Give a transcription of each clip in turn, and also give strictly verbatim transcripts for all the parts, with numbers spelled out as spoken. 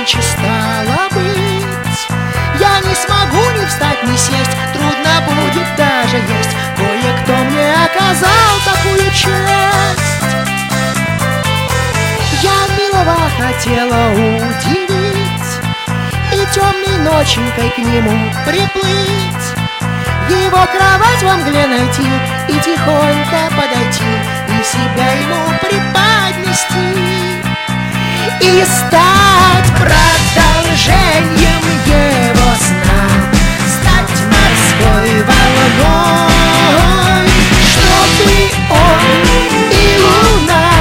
иначе стало быть. Я не смогу ни встать, ни сесть, трудно будет даже есть. Кое-кто мне оказал такую честь. Я милого хотела удивить и темной ноченькой к нему приплыть, его кровать во мгле найти и тихонько подойти, и себя ему преподнести, и стать продолжением его сна, стать морской волной, чтобы он и луна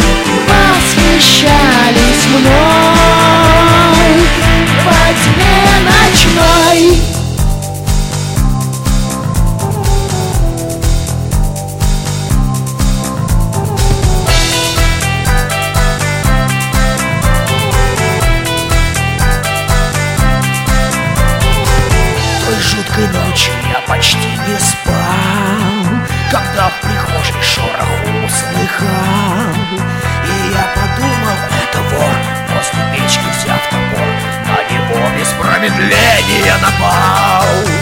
восхищались мной во тьме ночной. Жуткой ночью я почти не спал, когда в прихожей шорох услыхал. И я подумал, это вор, после печки взяв топор, на него без промедления напал.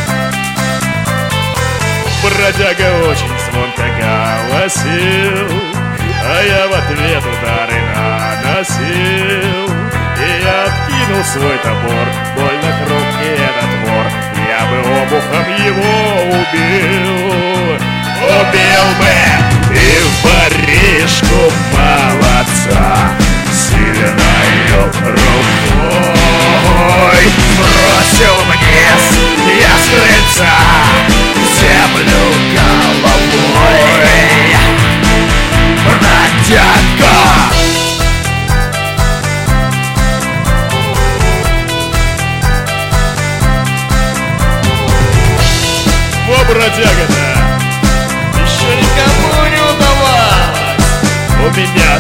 Бродяга очень звонко голосил, а я в ответ удары наносил. И я откинул свой топор, больно хрупкий этот вор, я бы обухом его убил. Убил бы и в воришку молодца сильною рукой бросил вниз я с крыльца землю головой. Бродяга! Бродяга-то еще никому не удавалось. У меня